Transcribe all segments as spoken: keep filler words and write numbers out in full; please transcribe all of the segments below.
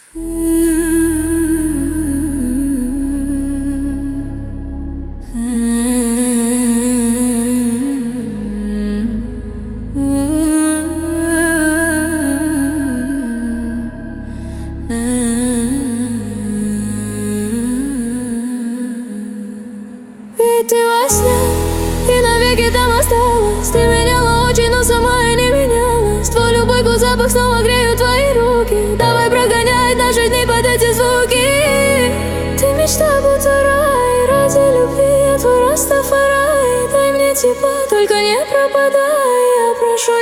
Ведь ты во сне и навеки там осталась. Ты меняла очень, но сама и не менялась. Твой любой вкус, запах снова греют твои руки. Давай прогонять наши дни под эти звуки. Ты мечта, будто рай, ради любви я твой Растафарай. Дай мне тепла, только не пропадай. Я прошу,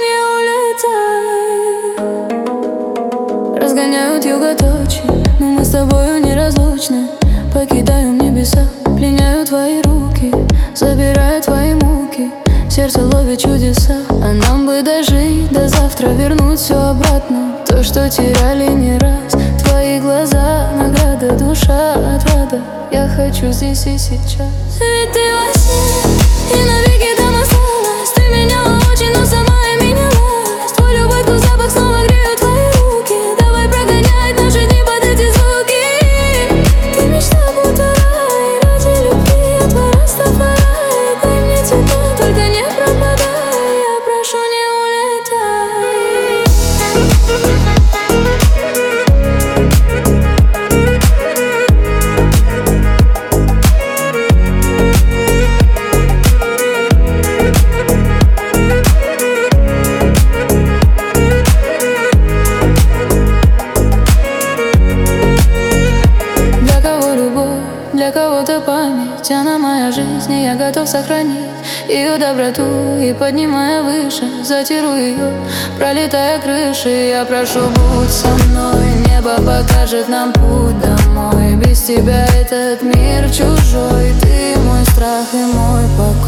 не улетай. Разгоняют юготочи, но мы с тобою неразлучны. Покидаю небеса, пленяю твои руки, забираю твои муки. Сердце ловит чудеса, а нам бы дожить до завтра, вернуть все обратно, то, что теряли не раз. Твои глаза, награда, душа, отвада. Я хочу здесь и сейчас. Ведь ты во сне и навеки там осталась. Ты меняла очень, но сама и менялась. Твой любой вкус, запах снова греют твои руки. Давай прогонять наши дни под эти звуки. Ты мечта, будто рай, ради любви я твой Растафарай. Дай мне тепло, только не пропадай. Я прошу, не улетай. Для кого-то память, она моя жизнь, и я готов сохранить ее доброту. И поднимая выше, затиру ее, пролетая крыши. Я прошу, будь со мной, небо покажет нам путь домой. Без тебя этот мир чужой, ты мой страх и мой покой.